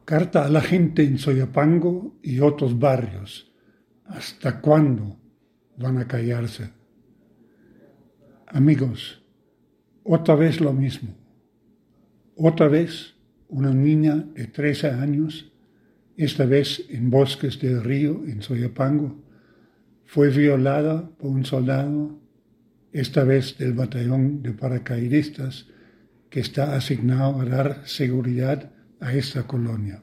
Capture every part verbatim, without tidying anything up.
Carta a la gente en Soyapango y otros barrios. ¿Hasta cuándo van a callarse? Amigos, otra vez lo mismo. Otra vez una niña de trece años, esta vez en Bosques del Río, en Soyapango, fue violada por un soldado, esta vez del batallón de paracaidistas, que está asignado a dar seguridad a esta colonia.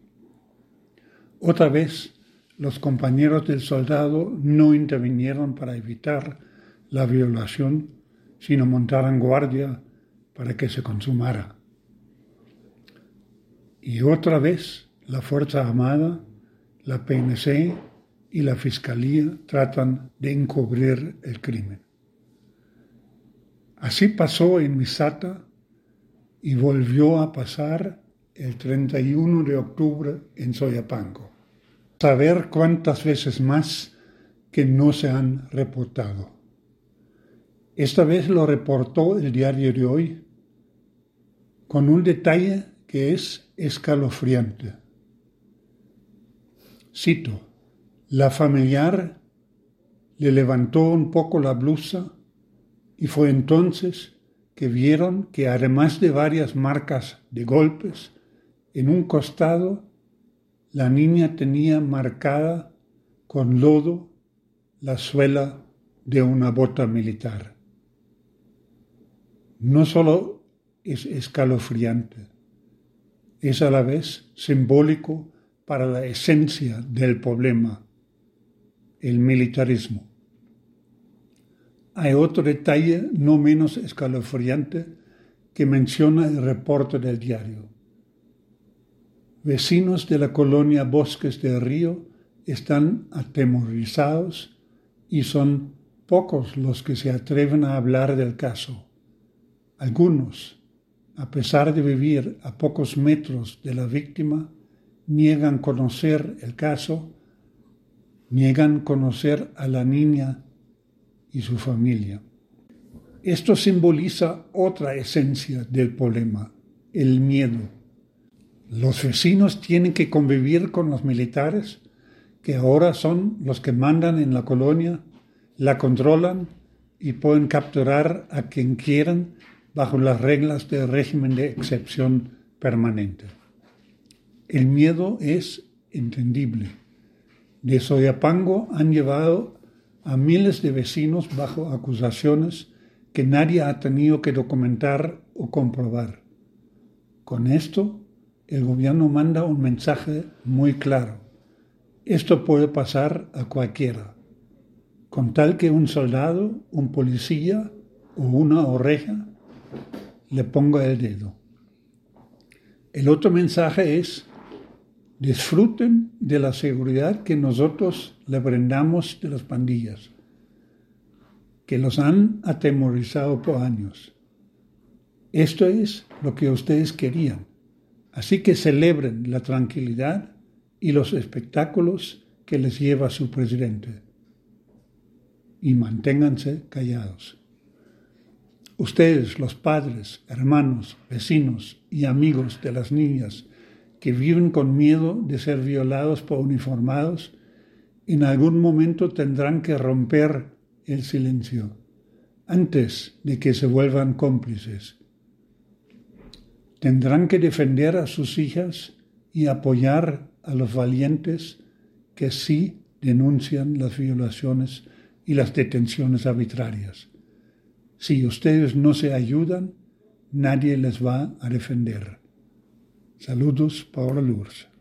Otra vez, los compañeros del soldado no intervinieron para evitar la violación, sino montaron guardia para que se consumara. Y otra vez, la Fuerza Armada, la P N C y la Fiscalía tratan de encubrir el crimen. Así pasó en Misata y volvió a pasar el treinta y uno de octubre en Soyapango. Saber cuántas veces más que no se han reportado. Esta vez lo reportó el Diario de Hoy con un detalle que es escalofriante. Cito: la familiar le levantó un poco la blusa y fue entonces que vieron que además de varias marcas de golpes, en un costado la niña tenía marcada con lodo la suela de una bota militar. No solo es escalofriante, es a la vez simbólico para la esencia del problema, el militarismo. Hay otro detalle no menos escalofriante que menciona el reporte del diario. Vecinos de la colonia Bosques del Río están atemorizados y son pocos los que se atreven a hablar del caso. Algunos, a pesar de vivir a pocos metros de la víctima, niegan conocer el caso, niegan conocer a la niña y su familia. Esto simboliza otra esencia del problema, el miedo. Los vecinos tienen que convivir con los militares, que ahora son los que mandan en la colonia, la controlan y pueden capturar a quien quieran bajo las reglas del régimen de excepción permanente. El miedo es entendible. De Soyapango han llevado a miles de vecinos bajo acusaciones que nadie ha tenido que documentar o comprobar. Con esto, el gobierno manda un mensaje muy claro. Esto puede pasar a cualquiera, con tal que un soldado, un policía o una oreja le ponga el dedo. El otro mensaje es: disfruten de la seguridad que nosotros le brindamos de las pandillas, que los han atemorizado por años. Esto es lo que ustedes querían. Así que celebren la tranquilidad y los espectáculos que les lleva su presidente. Y manténganse callados. Ustedes, los padres, hermanos, vecinos y amigos de las niñas que viven con miedo de ser violados por uniformados, en algún momento tendrán que romper el silencio antes de que se vuelvan cómplices. Tendrán que defender a sus hijas y apoyar a los valientes que sí denuncian las violaciones y las detenciones arbitrarias. Si ustedes no se ayudan, nadie les va a defender. Saludos, Paola Lourdes.